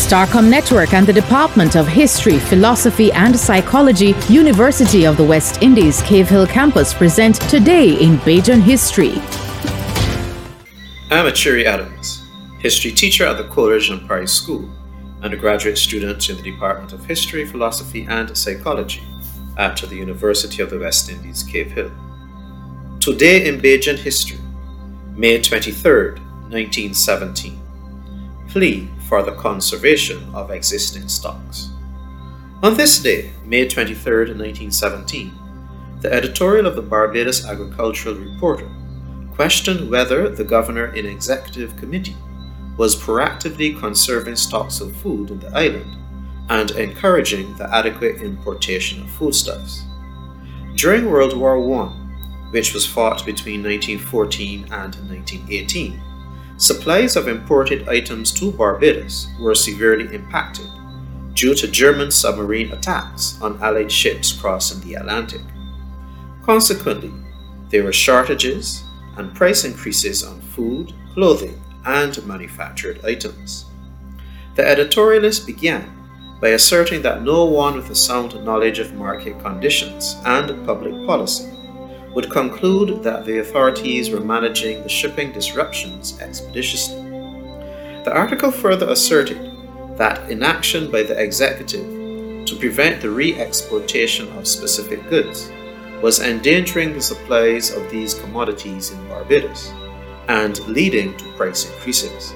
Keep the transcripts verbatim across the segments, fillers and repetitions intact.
Starcom Network and the Department of History, Philosophy and Psychology, University of the West Indies, Cave Hill Campus present Today in Bajan History. I'm Achiri Adams, history teacher at the Coleridge and Price School, undergraduate student in the Department of History, Philosophy and Psychology at the University of the West Indies, Cave Hill. Today in Bajan History, May twenty-third, nineteen seventeen. Plea for the conservation of existing stocks. On this day, May twenty-third, nineteen seventeen, the editorial of the Barbados Agricultural Reporter questioned whether the governor in executive committee was proactively conserving stocks of food in the island and encouraging the adequate importation of foodstuffs. During World War One, which was fought between nineteen fourteen and nineteen eighteen, supplies of imported items to Barbados were severely impacted due to German submarine attacks on Allied ships crossing the Atlantic. Consequently, there were shortages and price increases on food, clothing, and manufactured items. The editorialist began by asserting that no one with a sound knowledge of market conditions and public policy would conclude that the authorities were managing the shipping disruptions expeditiously. The article further asserted that inaction by the executive to prevent the re-exportation of specific goods was endangering the supplies of these commodities in Barbados and leading to price increases.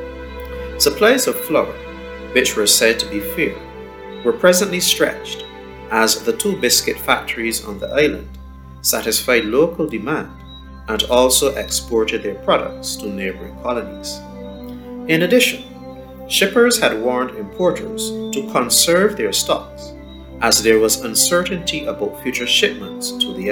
Supplies of flour, which were said to be fair, were presently stretched as the two biscuit factories on the island satisfied local demand and also exported their products to neighboring colonies. In addition, shippers had warned importers to conserve their stocks as there was uncertainty about future shipments to the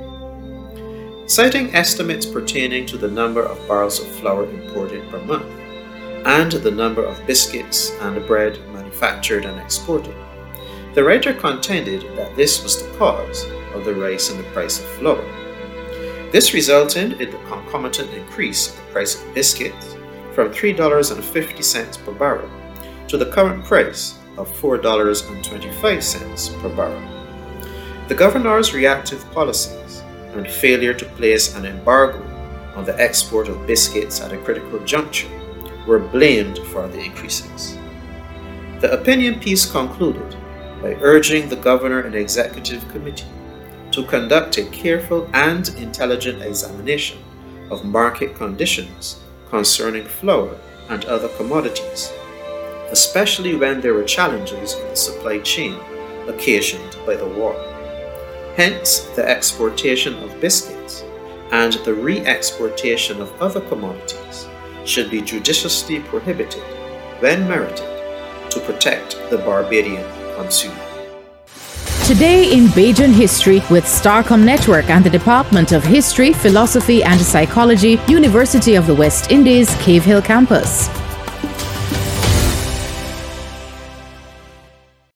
island. Citing estimates pertaining to the number of barrels of flour imported per month and the number of biscuits and bread manufactured and exported, the writer contended that this was the cause of the rise in the price of flour. This resulted in the concomitant increase in the price of biscuits from three dollars and fifty cents per barrel to the current price of four dollars and twenty-five cents per barrel. The governor's reactive policies and failure to place an embargo on the export of biscuits at a critical juncture were blamed for the increases. The opinion piece concluded by urging the governor and executive committee to conduct a careful and intelligent examination of market conditions concerning flour and other commodities, especially when there were challenges in the supply chain occasioned by the war. Hence, the exportation of biscuits and the re-exportation of other commodities should be judiciously prohibited when merited to protect the Barbadian consumer. Today in Bajan History with Starcom Network and the Department of History, Philosophy and Psychology, University of the West Indies, Cave Hill Campus.